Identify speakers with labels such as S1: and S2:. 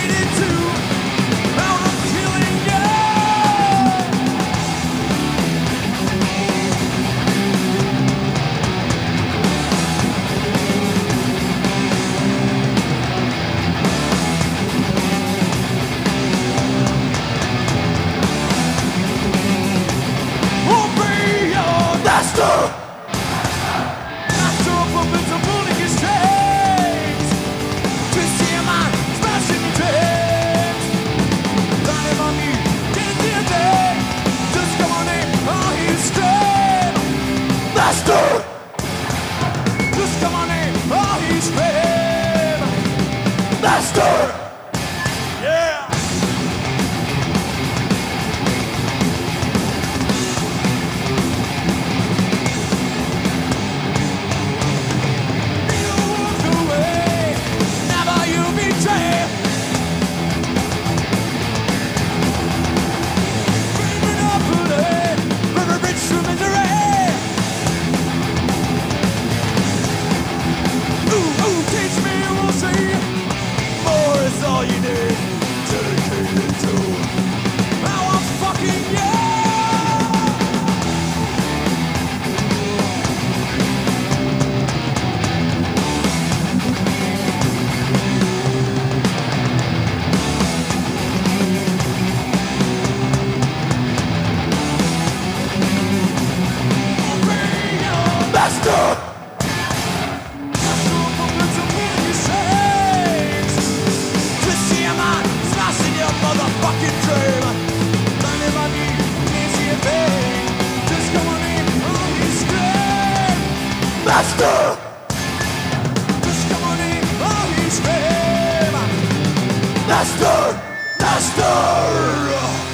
S1: dedicated to how I'm feeling, yeah. Won't be your master. Master of puppets and pulling his strings. Twisting your mind, smashing your dreams. Blinded on you, can't see a thing. Just come on in, oh, he's scream. Master. Just come on in, oh, he's scream. Master. Yeah. You walked away, never you betray. Bringing up today, from a rich to misery. Ooh, ooh, teach me, we'll see. More is all you need, dedicated to how I'm fucking yeah. Master! Master of puppets and pulling your strings. Twisting your mind, smashing your motherfucking dream. Blinded on you, can't see a thing. Just come on in, oh, you scream. Master! Just come on in, oh, you scream. Master! Master!